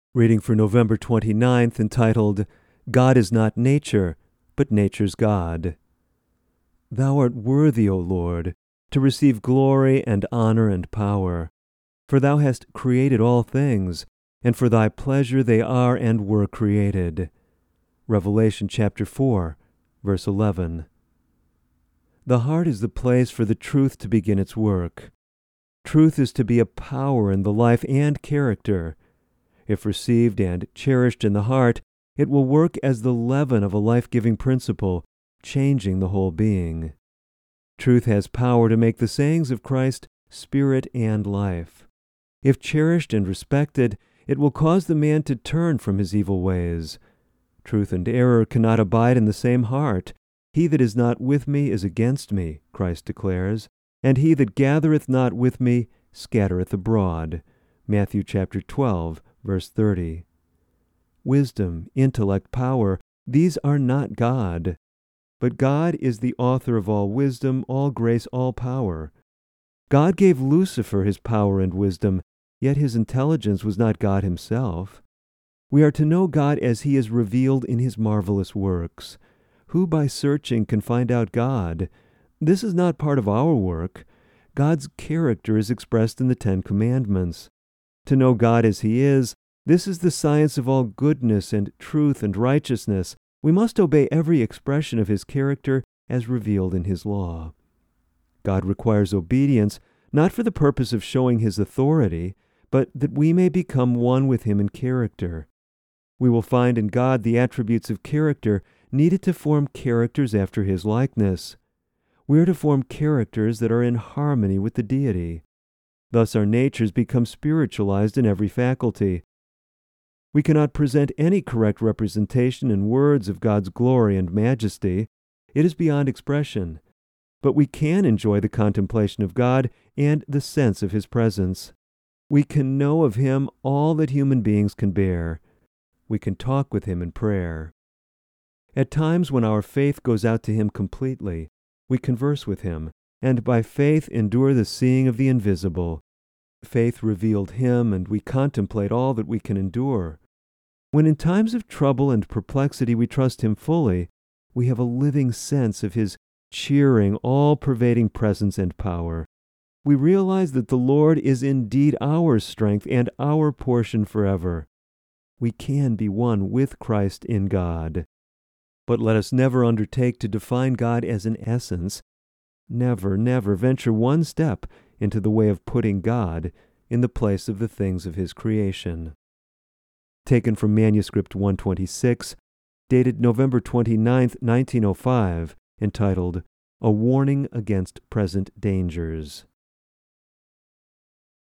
Reading for November 29th, entitled, God is not nature, but nature's God. Thou art worthy, O Lord, to receive glory and honor and power. For thou hast created all things, and for thy pleasure they are and were created. Revelation chapter 4, verse 11. The heart is the place for the truth to begin its work. Truth is to be a power in the life and character. If received and cherished in the heart, it will work as the leaven of a life-giving principle, changing the whole being. Truth has power to make the sayings of Christ spirit and life. If cherished and respected, it will cause the man to turn from his evil ways. Truth and error cannot abide in the same heart. He that is not with me is against me, Christ declares, and he that gathereth not with me scattereth abroad. Matthew chapter 12, verse 30. Wisdom, intellect, power, these are not God. But God is the author of all wisdom, all grace, all power. God gave Lucifer his power and wisdom, yet his intelligence was not God himself. We are to know God as he is revealed in his marvelous works. Who by searching can find out God? This is not part of our work. God's character is expressed in the Ten Commandments. To know God as he is, this is the science of all goodness and truth and righteousness. We must obey every expression of his character as revealed in his law. God requires obedience, not for the purpose of showing his authority, but that we may become one with him in character. We will find in God the attributes of character needed to form characters after his likeness. We are to form characters that are in harmony with the deity. Thus our natures become spiritualized in every faculty. We cannot present any correct representation in words of God's glory and majesty. It is beyond expression. But we can enjoy the contemplation of God and the sense of his presence. We can know of him all that human beings can bear. We can talk with him in prayer. At times when our faith goes out to him completely, we converse with him, and by faith endure the seeing of the invisible. Faith revealed him, and we contemplate all that we can endure. When in times of trouble and perplexity we trust him fully, we have a living sense of his cheering, all-pervading presence and power. We realize that the Lord is indeed our strength and our portion forever. We can be one with Christ in God. But let us never undertake to define God as an essence. Never, never venture one step into the way of putting God in the place of the things of his creation. Taken from Manuscript 126, dated November 29, 1905, entitled, A Warning Against Present Dangers.